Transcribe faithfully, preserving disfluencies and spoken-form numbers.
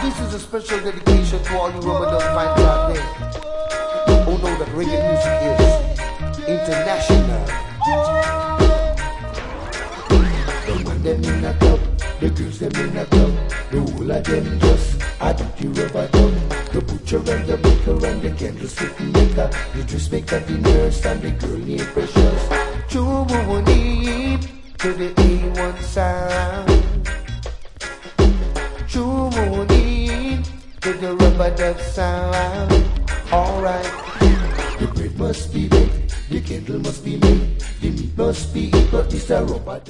This is a special dedication to all you Ramadan fans out there who know that reggae music is international. The man them in a club, the girls them in a club, the whole of them just a dirty rubber dub. The butcher and the baker and the candlestick maker, the dressmaker, the nurse and the girl named Precious. Chubu need to the A one sound. Chubu need to the rubber dub sound. Alright. The bread must be baked, the candle must be made, the meat must be eat, but it's a rubber dub.